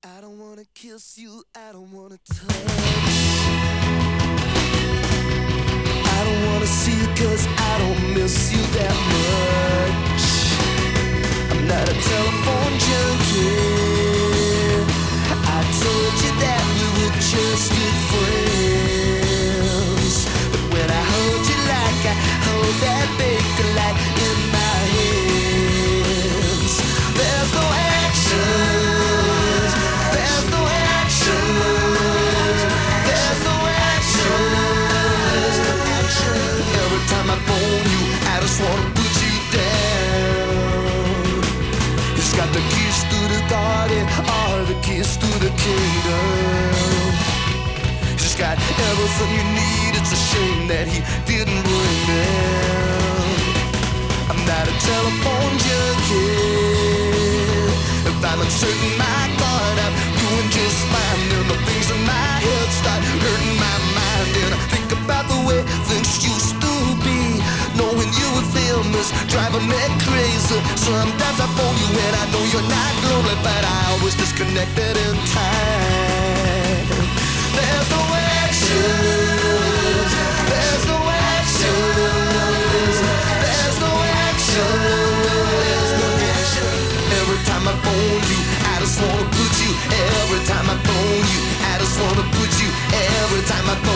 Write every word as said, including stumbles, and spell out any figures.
I don't wanna kiss you, I don't wanna touch. I don't wanna see you cause I don't miss you that much. I'm not a telephone junkie. I told you that we were just good friends. But when I hold you like I hold that bacon light in my hands, there's no action. There's no action. There's no action. There's no action. Every time I phone you, I just wanna put you down. He's got the keys to the garden, or the keys to the kingdom. He's got everything you need. It's a shame that he didn't bring them. I'm not a telephone junkie. If I'm uncertain, my God, I'm doing just fine. And the things in my head start hurting my mind. And I think about the way things used to be. Knowing you were famous, driving me crazy. Sometimes I phone you and I know you're not lonely, but I was disconnected in time. There's no action. There's no action. There's no action. There's no action. Every time I phone you, I just wanna put you. Every time I phone you, I just wanna put you. Every time I phone